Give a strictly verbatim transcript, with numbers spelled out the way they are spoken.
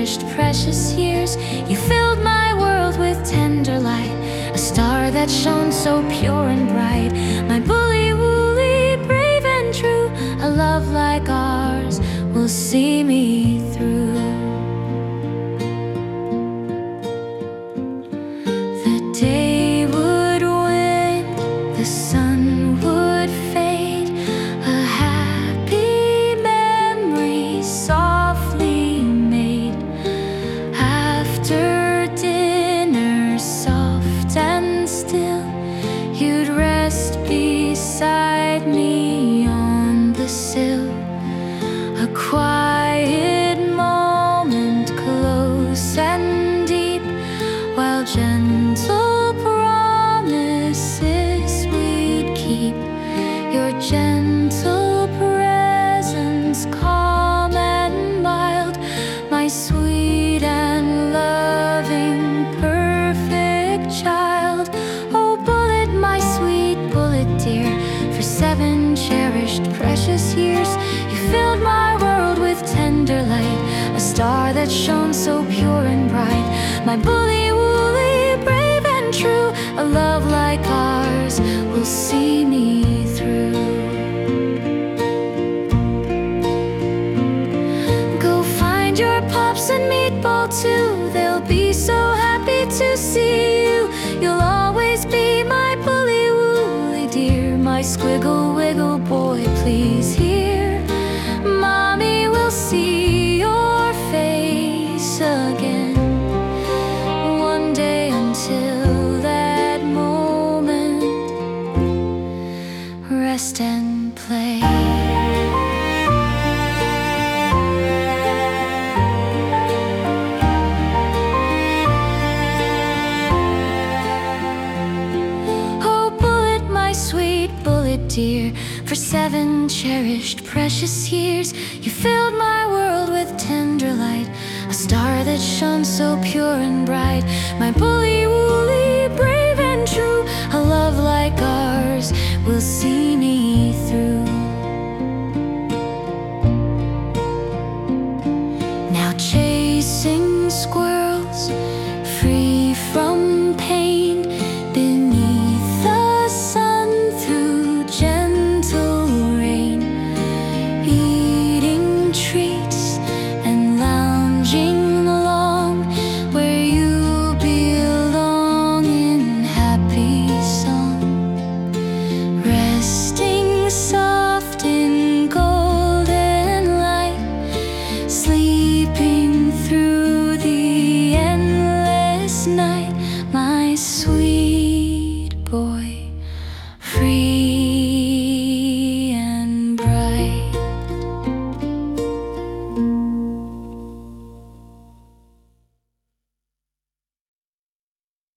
cherished precious years. You filled my world with tender light, a star that shone so pure and bright. My bully wooly, brave and true, a love like ours will see me through. The day would wane, the sun would fade, a happy memory softly made. After dinner, soft and still, you'd rest beside me on the sill. A quiet moment, close and deep, while gentle promises we'd keep. Your gentle presence, calm and mild, my sweet and loving, perfect child. Oh, bullet, my sweet bullet dear, for seven cherished precious years, you filled my world with tender light, a star that shone so pure and bright. My bully wooly, brave and true, a love like ours will see me through. Go find your pops and meatball too, they'll be so happy to see you. You'll always be my bully wooly dear, my squiggle wiggle boy, please hear. Mommy will see your face again one day. Until that moment, rest and play. Oh, bullet, my sweet bullet dear, for seven cherished precious years, you filled my world with tender light, a star that shone so pure and bright. My bully wooly, brave